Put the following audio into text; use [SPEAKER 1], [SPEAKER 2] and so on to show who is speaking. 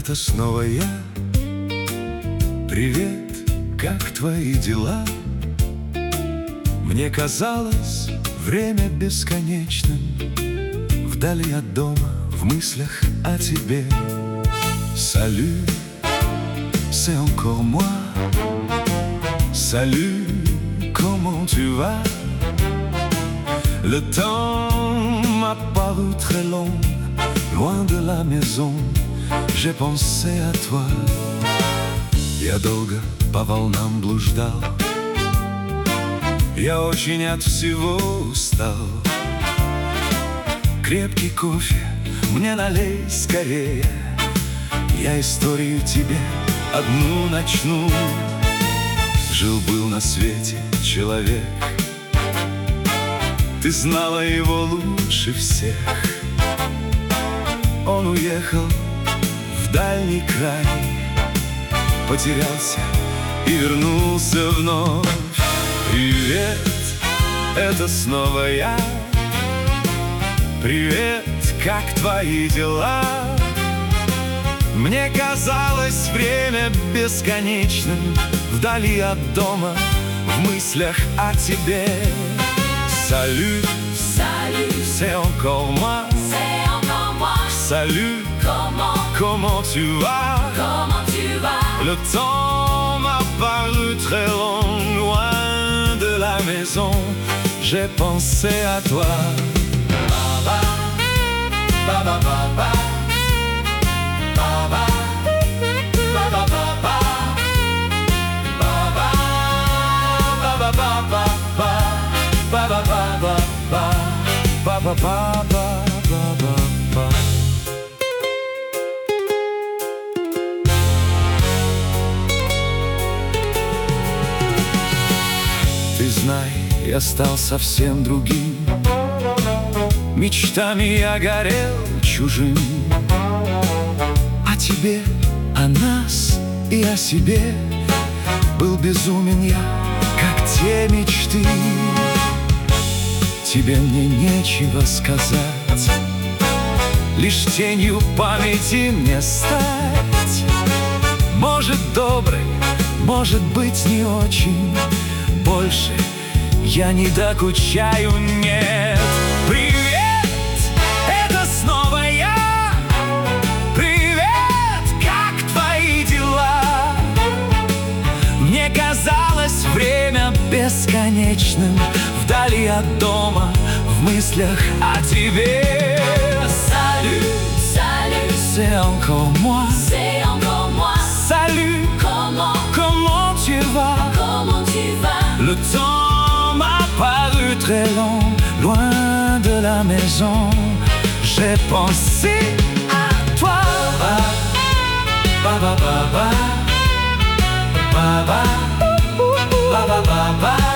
[SPEAKER 1] это снова я. Привет, как твои дела? Мне казалось время бесконечным, вдали от дома, в мыслях о тебе. Salut, c'est encore moi. Salut, comment tu vas? Le temps m'a paru très long, loin de la maison, j'ai pensé à toi. Я долго по волнам блуждал, я очень от всего устал. Крепкий кофе мне налей скорее, я историю тебе одну начну. Жил-был на свете человек, ты знала его лучше всех. Он уехал в дальний край, потерялся и вернулся вновь. Привет, это снова я. Привет, как твои дела? Мне казалось время бесконечным, вдали от дома, в мыслях о тебе. Salut,
[SPEAKER 2] Salut,
[SPEAKER 1] c'est encore moi.
[SPEAKER 2] c'est encore moi.
[SPEAKER 1] Salut, comment tu vas?
[SPEAKER 2] Comment tu vas?
[SPEAKER 1] Le temps m'a paru très long, loin de la maison, j'ai pensé à toi. Baba, baba, baba, baba, baba, baba, baba, baba, baba, baba, baba, baba, baba. Ты знай, я стал совсем другим, мечтами я горел чужим. О тебе, о нас и о себе был безумен я, как те мечты. Тебе мне нечего сказать, лишь тенью памяти мне стать. Может, добрый, может быть, не очень, больше я не докучаю, нет. Привет, это снова я. Привет, как твои дела? Мне казалось время бесконечным, вдали от дома, в мыслях о тебе. Salut,
[SPEAKER 2] Salut,
[SPEAKER 1] c'est encore moi.
[SPEAKER 2] c'est encore moi.
[SPEAKER 1] Salut, comment tu vas?
[SPEAKER 2] Comment tu vas?
[SPEAKER 1] Le temps m'a paru très long, loin de la maison, j'ai pensé à toi. Baba, baba, baba, baba, baba, baba.